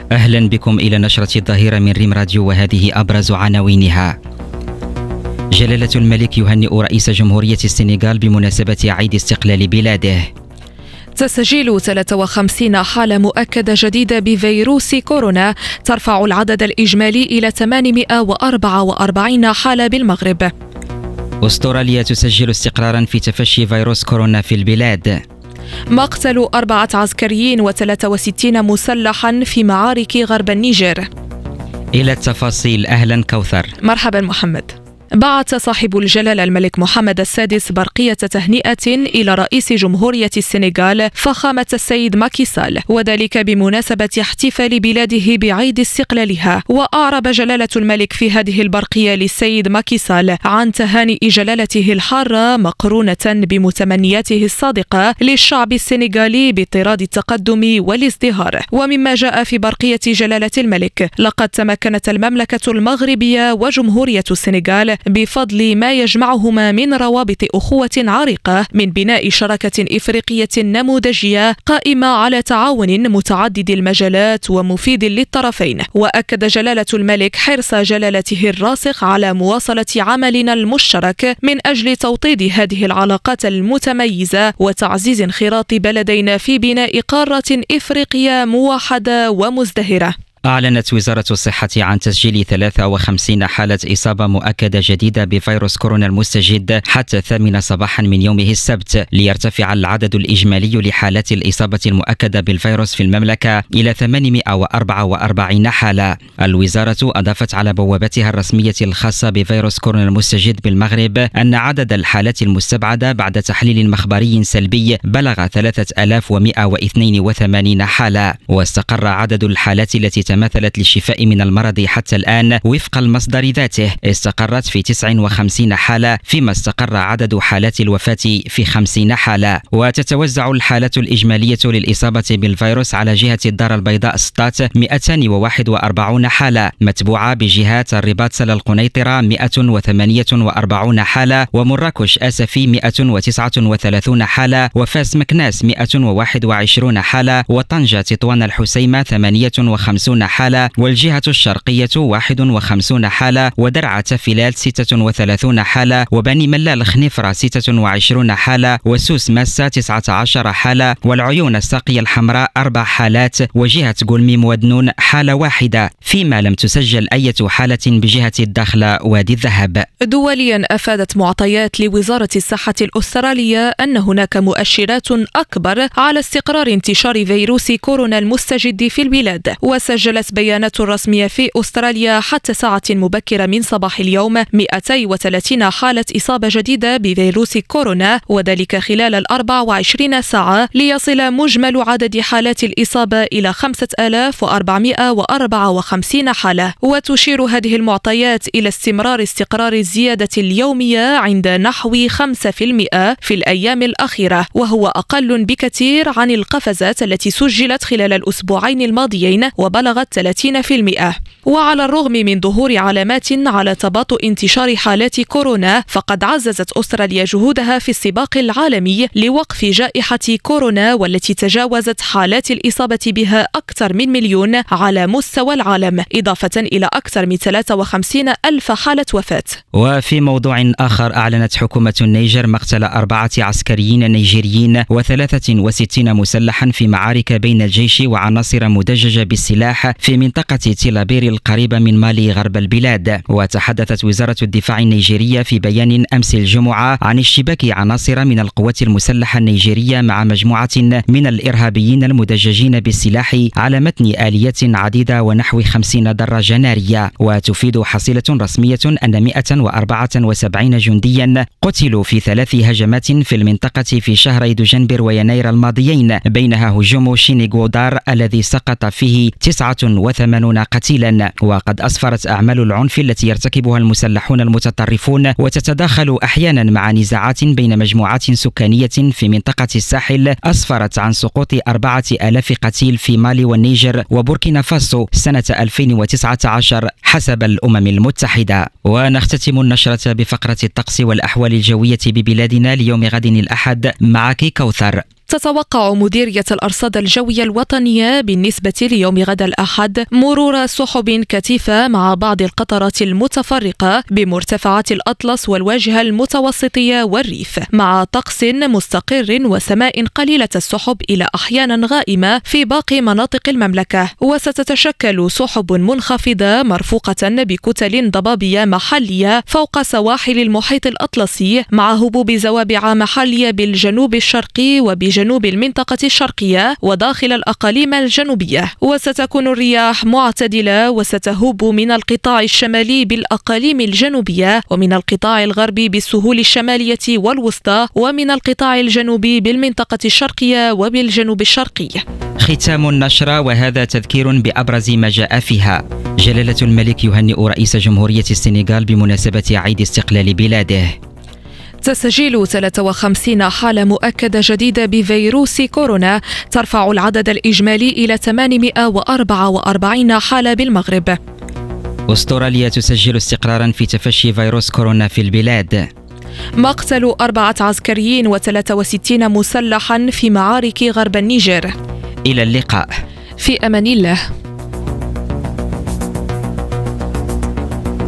أهلا بكم إلى نشرة الظهيرة من ريم راديو، وهذه أبرز عناوينها. جلالة الملك يهنئ رئيس جمهورية السنغال بمناسبة عيد استقلال بلاده. تسجيل 53 حالة مؤكدة جديدة بفيروس كورونا ترفع العدد الإجمالي إلى 844 حالة بالمغرب. أستراليا تسجل استقرارا في تفشي فيروس كورونا في البلاد. مقتل 4 عسكريين و63 مسلحا في معارك غرب النيجر. إلى التفاصيل. أهلا كوثر. مرحبا محمد. بعث صاحب الجلالة الملك محمد السادس برقية تهنئة إلى رئيس جمهورية السنغال فخامة السيد ماكي سال، وذلك بمناسبة احتفال بلاده بعيد استقلالها. وأعرب جلالة الملك في هذه البرقية للسيد ماكي سال عن تهانئ جلالته الحارة مقرونة بمتمنياته الصادقة للشعب السنغالي باضطراد التقدم والازدهار. ومما جاء في برقية جلالة الملك: لقد تمكنت المملكة المغربية وجمهورية السنغال بفضل ما يجمعهما من روابط أخوة عريقة من بناء شراكة إفريقية نموذجية قائمة على تعاون متعدد المجالات ومفيد للطرفين. وأكد جلالة الملك حرص جلالته الراسخ على مواصلة عملنا المشترك من أجل توطيد هذه العلاقات المتميزة وتعزيز انخراط بلدينا في بناء قارة إفريقية موحدة ومزدهرة. أعلنت وزارة الصحة عن تسجيل 53 حالة إصابة مؤكدة جديدة بفيروس كورونا المستجد حتى 8 صباحا من يومه السبت، ليرتفع العدد الإجمالي لحالات الإصابة المؤكدة بالفيروس في المملكة إلى 844 حالة. الوزارة أضافت على بوابتها الرسمية الخاصة بفيروس كورونا المستجد بالمغرب أن عدد الحالات المستبعدة بعد تحليل مخبري سلبي بلغ 3182 حالة. واستقر عدد الحالات التي تماثلت للشفاء من المرض حتى الآن وفق المصدر ذاته استقرت في 59 حالة، فيما استقر عدد حالات الوفاة في 50 حالة. وتتوزع الحالات الإجمالية للإصابة بالفيروس على جهة الدار البيضاء سطات 241 حالة، متبوعة بجهات الرباط سلا القنيطرة 148 حالة، ومراكش آسفي 139 حالة، وفاس مكناس 121 حالة، وطنجة تطوان الحسيمة 58 حالة، والجهة الشرقية 51 حالة، ودرعا فلال 36 حالة، وبني ملال خنيفرة 26 حالة، وسوس ماسة 19 حالة، والعيون الساقية الحمراء 4 حالات، وجهة قلميم ودنون حالة واحدة، فيما لم تسجل أي حالة بجهة الداخلة وادي الذهب. دوليا أفادت معطيات لوزارة الصحة الأسترالية أن هناك مؤشرات أكبر على استقرار انتشار فيروس كورونا المستجد في البلاد. وسجلت بيانات رسمية في أستراليا حتى ساعة مبكرة من صباح اليوم 230 حالة إصابة جديدة بفيروس كورونا، وذلك خلال 24 ساعة، ليصل مجمل عدد حالات الإصابة إلى 5454 حالة. وتشير هذه المعطيات إلى استقرار الزيادة اليومية عند نحو 5% في الأيام الأخيرة، وهو أقل بكثير عن القفزات التي سجلت خلال الأسبوعين الماضيين وبلغت 30%. وعلى الرغم من ظهور علامات على تباطؤ انتشار حالات كورونا، فقد عززت أستراليا جهودها في السباق العالمي لوقف جائحة كورونا، والتي تجاوزت حالات الإصابة بها أكثر من 1,000,000 على مستوى العالم، إضافة إلى أكثر من 53 ألف حالة وفاة. وفي موضوع آخر، أعلنت حكومة النيجر مقتل 4 عسكريين نيجيريين و63 مسلحا في معارك بين الجيش وعناصر مدججة بالسلاح في منطقة تيلابير القريبة من مالي غرب البلاد. وتحدثت وزارة الدفاع النيجيرية في بيان أمس الجمعة عن اشتباك عناصر من القوات المسلحة النيجيرية مع مجموعة من الإرهابيين المدججين بالسلاح على متن آليات عديدة ونحو 50 دراجة نارية. وتفيد حصيلة رسمية أن 174 جنديا قتلوا في 3 هجمات في المنطقة في شهري دجنبر ويناير الماضيين، بينها هجوم شينيغودار الذي سقط فيه 89 قتيلا. وقد أسفرت أعمال العنف التي يرتكبها المسلحون المتطرفون وتتداخل أحيانا مع نزاعات بين مجموعات سكانية في منطقة الساحل، أسفرت عن سقوط 4000 قتيل في مالي والنيجر وبوركينا فاسو سنة 2019 حسب الأمم المتحدة. ونختتم النشرة بفقرة الطقس والأحوال الجوية ببلادنا ليوم غد الأحد. معك كوثر. تتوقع مديرية الأرصاد الجوية الوطنية بالنسبة ليوم غد الأحد مرور سحب كثيفة مع بعض القطرات المتفرقة بمرتفعات الأطلس والواجهة المتوسطية والريف، مع طقس مستقر وسماء قليلة السحب إلى أحيانا غائمة في باقي مناطق المملكة. وستتشكل سحب منخفضة مرفوقة بكتل ضبابية محلية فوق سواحل المحيط الأطلسي، مع هبوب زوابع محلية بالجنوب الشرقي وبجنوب المنطقة الشرقية وداخل الأقاليم الجنوبية. وستكون الرياح معتدلة وستهب من القطاع الشمالي بالأقاليم الجنوبية، ومن القطاع الغربي بالسهول الشمالية والوسطى، ومن القطاع الجنوبي بالمنطقة الشرقية وبالجنوب الشرقي. ختام النشرة، وهذا تذكير بأبرز ما جاء فيها. جلالة الملك يهنئ رئيس جمهورية السنغال بمناسبة عيد استقلال بلاده. تسجيل 53 حالة مؤكدة جديدة بفيروس كورونا ترفع العدد الإجمالي إلى 844 حالة بالمغرب. أستراليا تسجل استقرارا في تفشي فيروس كورونا في البلاد. مقتل 4 عسكريين و63 مسلحا في معارك غرب النيجر. إلى اللقاء. في أمان الله.